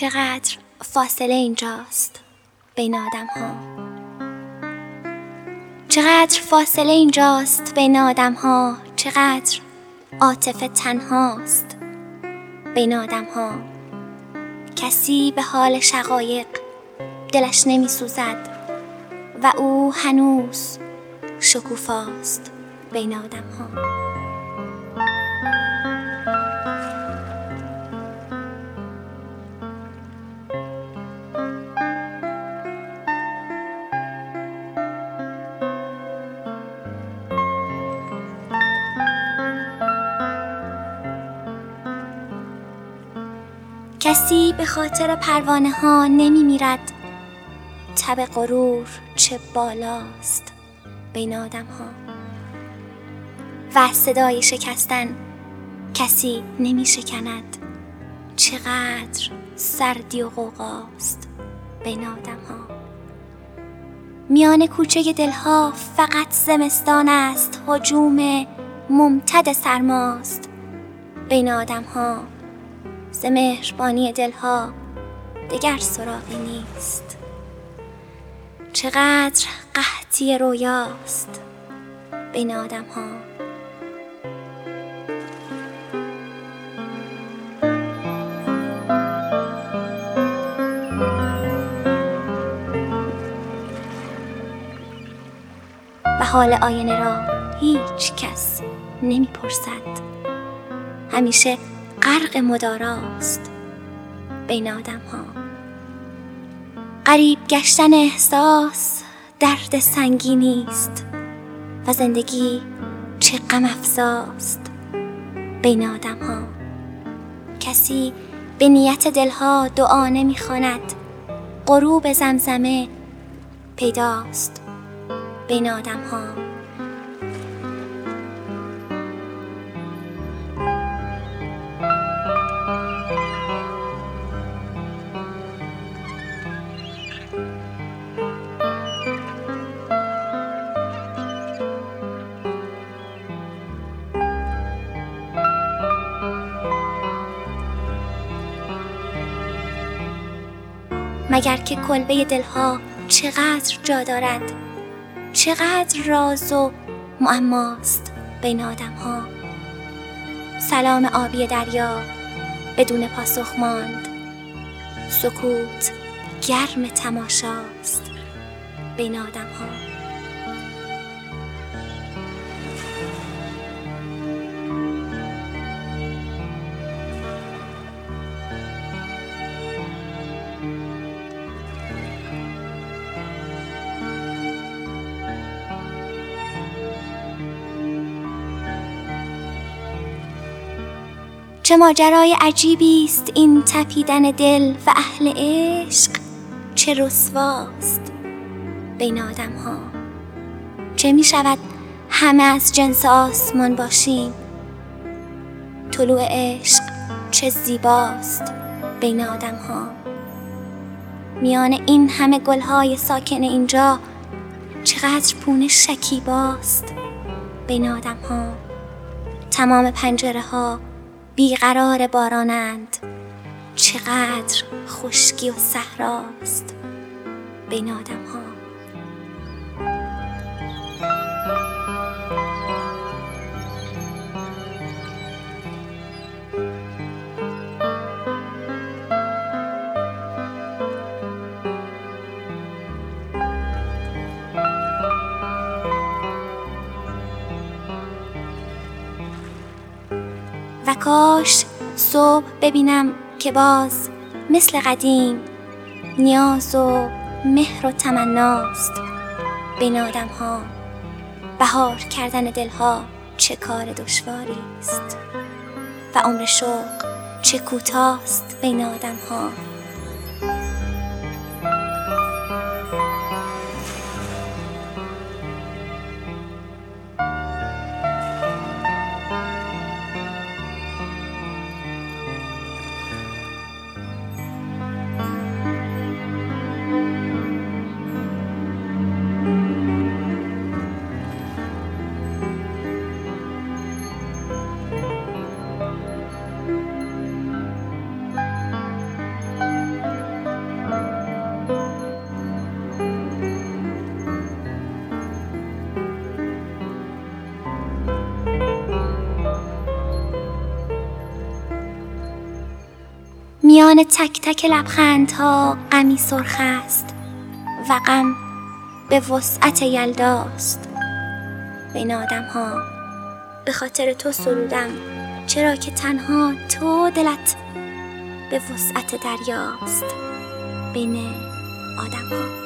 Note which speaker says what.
Speaker 1: چقدر فاصله اینجاست بین آدم ها، چقدر فاصله اینجاست بین آدم ها، چقدر عاطفه تنهاست بین آدم ها. کسی به حال شقایق دلش نمی سوزد و او هنوز شکوفاست بین آدم ها. کسی به خاطر پروانه ها نمی میرد، تب غرور چه بالاست بین آدم ها. و صدای شکستن کسی نمی شکند، چقدر سردی و غوغاست بین آدم ها. میان کوچه دلها فقط زمستان است، هجوم ممتد سرماست بین آدم ها. ز مهربانی دلها دگر سراغی نیست، چقدر قحطی رویاست بین آدم ها. و حال آینه را هیچ کس نمی پرسد، همیشه غرق مداراست بین آدم ها. غریب گشتن احساس درد سنگینی است و زندگی چه غم افزاست بین آدم ها. کسی به نیت دلها دعا نمی خواند، غروب زمزمه پیداست بین آدم ها. مگر که کلبه دلها چقدر جا دارد، چقدر راز و معماست بین آدم ها. سلام آبی دریا بدون پاسخ ماند، سکوت گرم تماشاست بین آدم ها. چه ماجرای عجیبی است این تپیدن دل، و اهل عشق چه رسواست بین آدم ها. چه می شود همه از جنس آسمان باشیم، طلوع عشق چه زیباست بین آدم ها. میان این همه گلهای ساکن اینجا چقدر پونه شکیباست بین آدم ها. تمام پنجره ها بیقرار بارانند، چقدر خشکی و صحراست بین آدم ها. و کاش صبح ببینم که باز مثل قدیم نیاز و مهر و تمناست بین آدم ها. بهار کردن دلها چه کار دشواری است و عمر شوق چه کوتاست بین آدم ها. میان تک تک لبخندها غمی سرخ است و غم به وسعت یلداست. بین آدم ها به خاطر تو سرودم، چرا که تنها تو دلت به وسعت دریاست. بین آدم ها